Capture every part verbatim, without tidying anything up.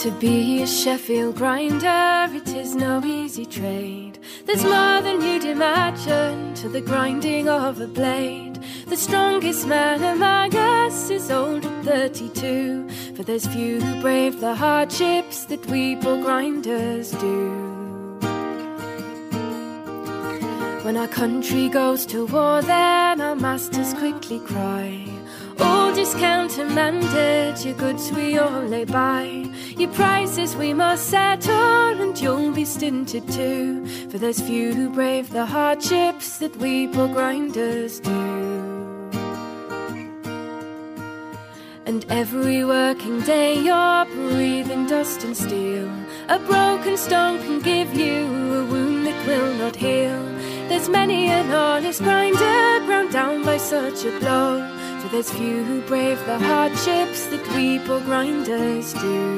To be a Sheffield grinder, it is no easy trade. There's more than you'd imagine to the grinding of a blade. The strongest man among us is old at thirty-two, for there's few who brave the hardships that we poor grinders do. When our country goes to war, then our masters quickly cry, all discount commanded, your goods we all lay by. Your prices we must settle, and you'll be stinted too, for there's few who brave the hardships that we poor grinders do. And every working day you're breathing dust and steel. A broken stone can give you a wound that will not heal. There's many an honest grinder ground down by such a blow, for there's few who brave the hardships that we poor grinders do.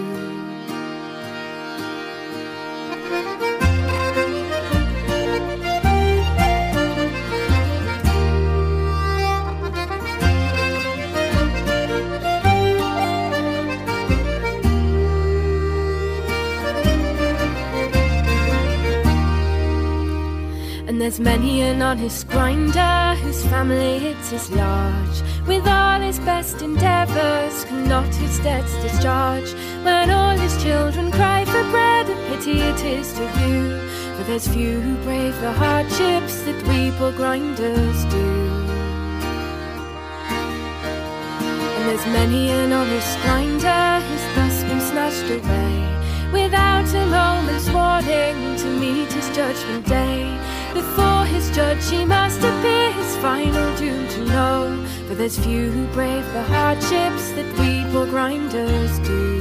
And there's many an honest grinder whose family it's as large, with all his best endeavours cannot his debts discharge. When all his children cry for bread, a pity it is to view, for there's few who brave the hardships that we poor grinders do. And there's many an honest grinder who's thus been snatched away, without a moment's warning to meet his judgment day. Before his judge he must appear, his final doom to know, for there's few who brave the hardships that we poor grinders do.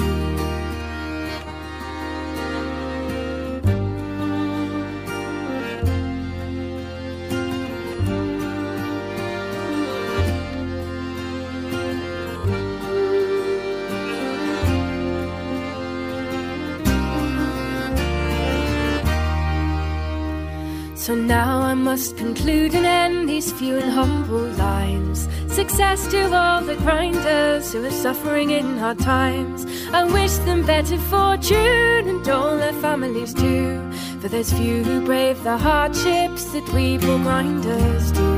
So now I must conclude and end these few and humble lines. Success to all the grinders who are suffering in hard times. I wish them better fortune and all their families too, for there's few who brave the hardships that we poor grinders do.